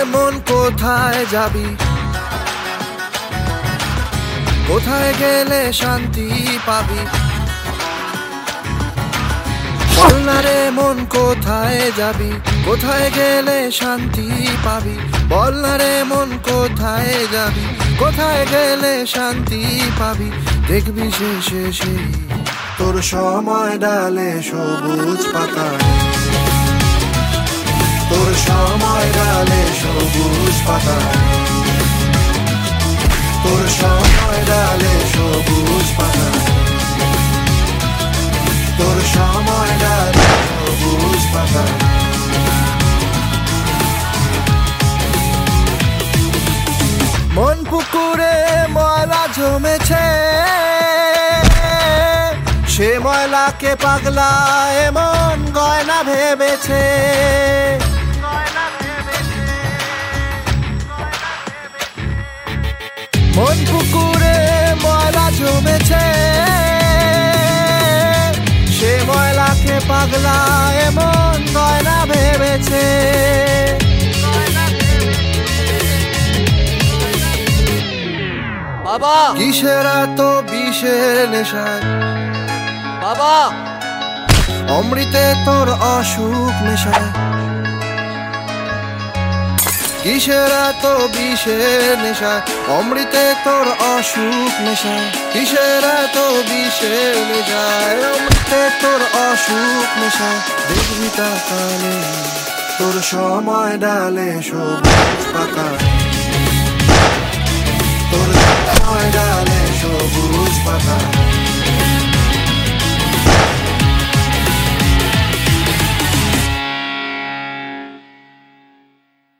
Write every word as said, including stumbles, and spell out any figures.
মন কোথায় যাবি, কোথায় গেলে শান্তি পাবি? বল না রে মন কোথায় যাবি, কোথায় গেলে শান্তি পাবি? বল না রে মন কোথায় যাবি, কোথায় গেলে শান্তি পাবি? দেখবি শেষে সেই তোর সময় ডালে সবুজ পাতা, তোর সময় ডালে সবুজ পাতা, তোর সময় ডালে সবুজ পাতা, তোর সময় ডালে সবুজ পাতা। মন পুকুরে ময়লা জমেছে, সে ময়লাকে পাগলা এমন গয়না ভেবেছে। মন পুকুরে ময়লা জমেছে, সে ময়লাকে পাগলা এমন গয়না ভেবেছে। বাবা কিসের এত বিষের নেশায় বাবা, অমৃতে তোর অসুখ মেশায়? কিসের এত বিষের নেশায়, অমৃতে তোর অসুখ মেশায়? কিসের এত বিষের নেশায়, অমৃতে তোর অসুখ মেশায়? দেখবি তাকালে তোর সময় ডালে সবুজ পাতা,